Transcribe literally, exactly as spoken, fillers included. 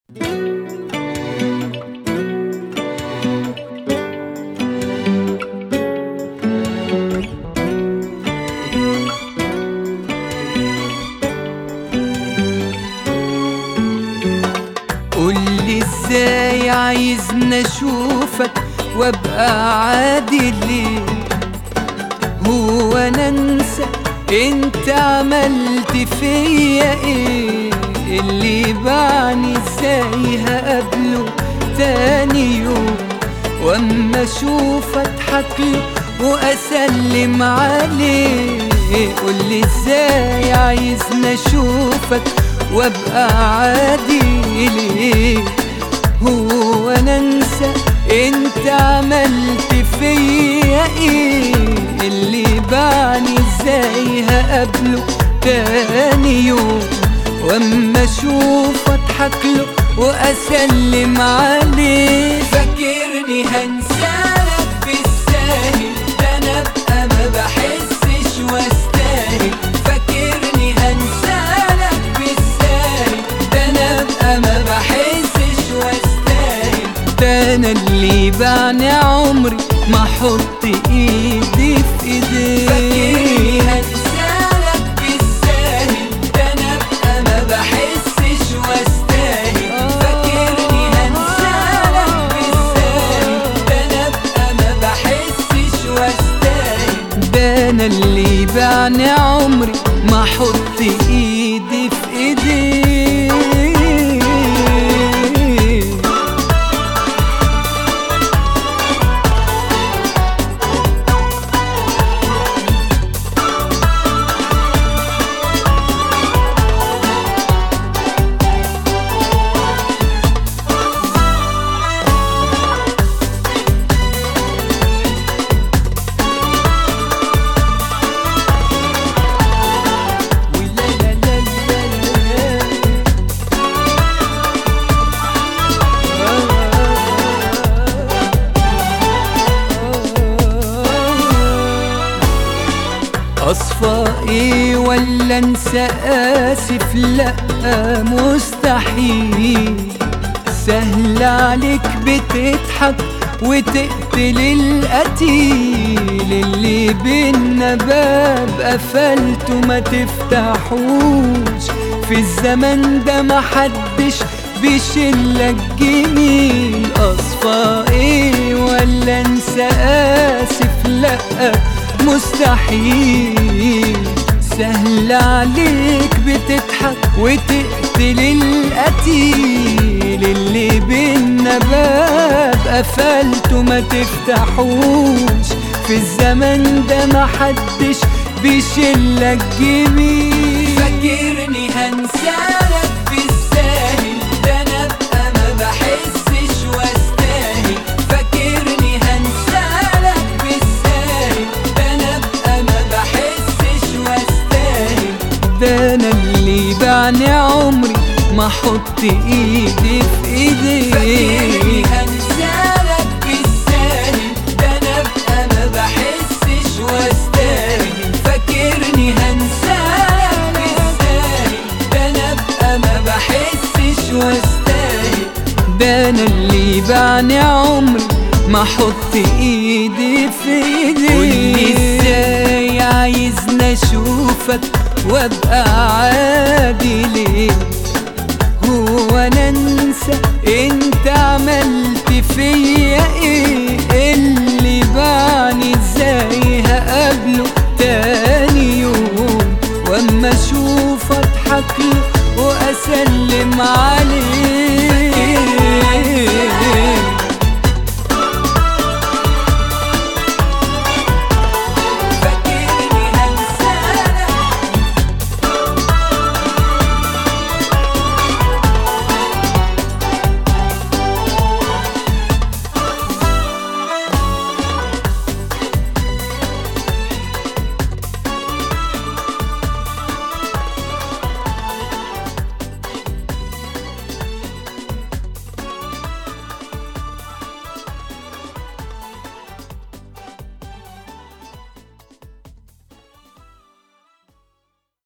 قولي ازاي عايزني اشوفك وابقى عادي ليه؟ هو انا انسى انت عملت فيا ايه؟ اللي باعني ازاي هقابله تاني يوم واما اشوف اضحكله واسلم عليه؟ قولي ازاي عايزني اشوفك وابقى عادي ليه؟ هو انا انسى انت عملت فيا ايه؟ اللي باعني ازاي هقابله تاني يوم واما اشوف اضحكله واسلم عليه؟ فاكرني هنسالك بالساهل؟ ده انا ابقى ما بحسش واستاهل. فاكرني هنسالك بالساهل؟ ده انا ابقى ما بحسش واستاهل. ده انا اللي باعني عمري ما احط ايدي في ايديك. فاكرني هنسالك بالساهل؟ ده انا ابقى ما بحسش واستاهل. فاكرني هنسالك بالساهل؟ ده انا ابقى ما بحسش واستاهل. ده انا اللي باعني عمري ما احط ايدي في ايديك. أصفى ايه ولا انسى؟ آسف لأ مستحيل. سهل عليك بتضحك وتقتل القتيل. اللي بينا باب قفلته ما تفتحوش. في الزمن ده محدش بيشيلك جميل. أصفى ايه ولا انسى؟ آسف لأ مستحيل. سهل عليك بتضحك وتقتل القتيل. اللي بينا باب قفلته ما تفتحوش. في الزمن ده محدش بيشيلك جميل. فاكرني هنسالك بالساهل؟ ده انا ابقى ما بحسش واستاهل. فاكرني هنسالك بالساهل؟ ده انا ابقى ما بحسش واستاهل. ده انا اللي باعني عمري ما احط ايدي في ايديك. فاكرني هنسالك بالساهل؟ ده انا ابقى ما بحسش واستاهل. فاكرني هنسالك بالساهل؟ ده انا ابقى ما بحسش واستاهل. ده انا اللي باعني عمري ما احط ايدي في ايديك. قولي ازاي عايزني اشوفك وابقى عادي ليه؟ هو انا انسى انت عملت فيا ايه؟ اللي باعني ازاي هقابله تاني يوم واما اشوف اضحكله واسلم عليه؟